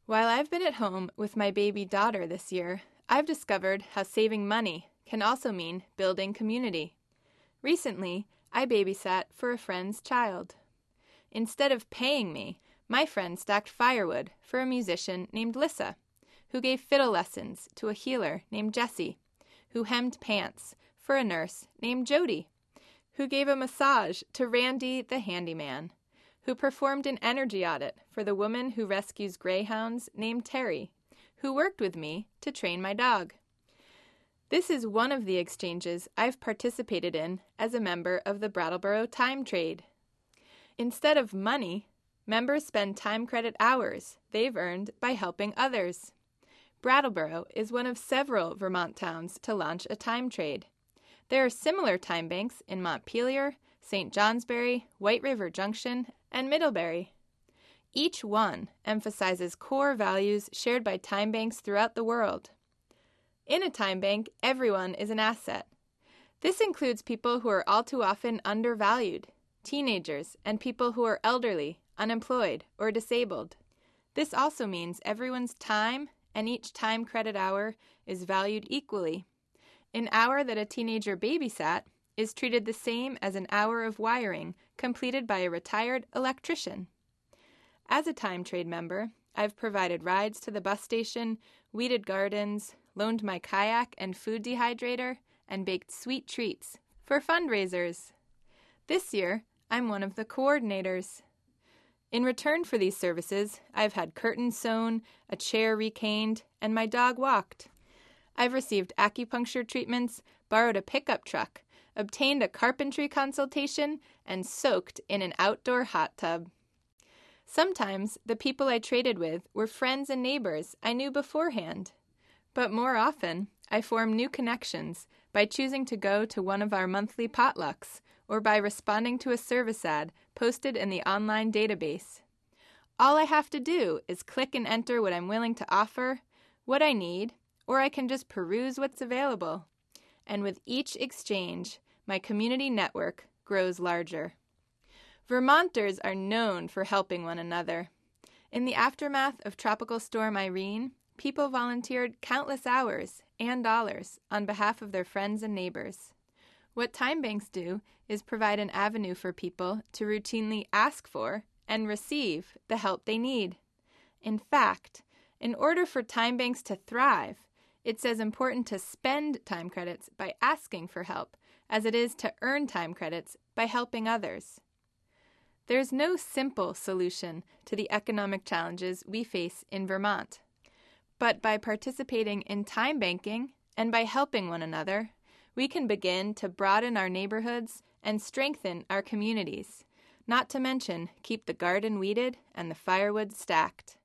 While I've been at home with my baby daughter this year, I've discovered how saving money can also mean building community. Recently, I babysat for a friend's child. Instead of paying me, my friend stacked firewood for a musician named Lissa, who gave fiddle lessons to a healer named Jessie, who hemmed pants for a nurse named Jody, who gave a massage to Randy the handyman, who performed an energy audit for the woman who rescues greyhounds named Terry, who worked with me to train my dog. This is one of the exchanges I've participated in as a member of the Brattleboro Time Trade. Instead of money, members spend time credit hours they've earned by helping others. Brattleboro is one of several Vermont towns to launch a time trade. There are similar time banks in Montpelier, St. Johnsbury, White River Junction, and Middlebury. Each one emphasizes core values shared by time banks throughout the world. In a time bank, everyone is an asset. This includes people who are all too often undervalued, teenagers, and people who are elderly, unemployed, or disabled. This also means everyone's time and each time credit hour is valued equally. An hour that a teenager babysat is treated the same as an hour of wiring completed by a retired electrician. As a time trade member, I've provided rides to the bus station, weeded gardens, loaned my kayak and food dehydrator, and baked sweet treats for fundraisers. This year, I'm one of the coordinators. In return for these services, I've had curtains sewn, a chair recaned, and my dog walked. I've received acupuncture treatments, borrowed a pickup truck, obtained a carpentry consultation, and soaked in an outdoor hot tub. Sometimes the people I traded with were friends and neighbors I knew beforehand. But more often, I form new connections by choosing to go to one of our monthly potlucks or by responding to a service ad posted in the online database. All I have to do is click and enter what I'm willing to offer, what I need, or I can just peruse what's available. And with each exchange, my community network grows larger. Vermonters are known for helping one another. In the aftermath of Tropical Storm Irene, people volunteered countless hours and dollars on behalf of their friends and neighbors. What time banks do is provide an avenue for people to routinely ask for and receive the help they need. In fact, in order for time banks to thrive, it's as important to spend time credits by asking for help as it is to earn time credits by helping others. There's no simple solution to the economic challenges we face in Vermont. But by participating in time banking and by helping one another, we can begin to broaden our neighborhoods and strengthen our communities, not to mention keep the garden weeded and the firewood stacked.